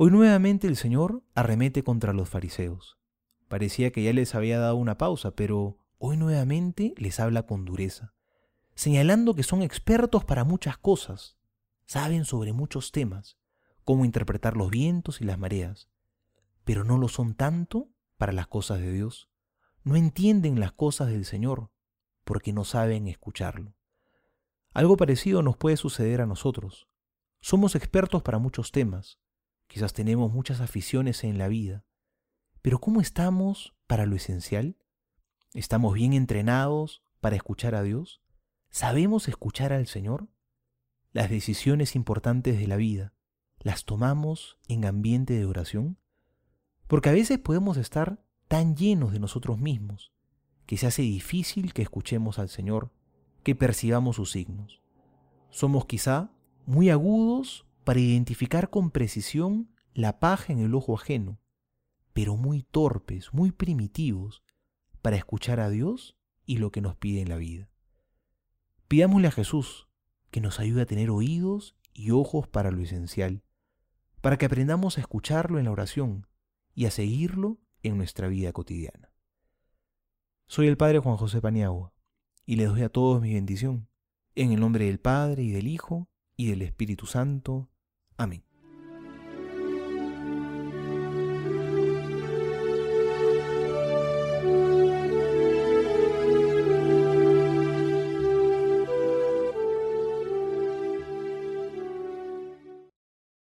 Hoy nuevamente el Señor arremete contra los fariseos. Parecía que ya les había dado una pausa, pero hoy nuevamente les habla con dureza, señalando que son expertos para muchas cosas, saben sobre muchos temas, cómo interpretar los vientos y las mareas, pero no lo son tanto para las cosas de Dios. No entienden las cosas del Señor porque no saben escucharlo. Algo parecido nos puede suceder a nosotros. Somos expertos para muchos temas, quizás tenemos muchas aficiones en la vida, pero ¿cómo estamos para lo esencial? ¿Estamos bien entrenados para escuchar a Dios? ¿Sabemos escuchar al Señor? Las decisiones importantes de la vida, ¿las tomamos en ambiente de oración? Porque a veces podemos estar tan llenos de nosotros mismos que se hace difícil que escuchemos al Señor, que percibamos sus signos. Somos quizá muy agudos para identificar con precisión la paja en el ojo ajeno, pero muy torpes, muy primitivos para escuchar a Dios y lo que nos pide en la vida. Pidámosle a Jesús que nos ayude a tener oídos y ojos para lo esencial, para que aprendamos a escucharlo en la oración y a seguirlo en nuestra vida cotidiana. Soy el Padre Juan José Paniagua y les doy a todos mi bendición, en el nombre del Padre y del Hijo y del Espíritu Santo. Amén.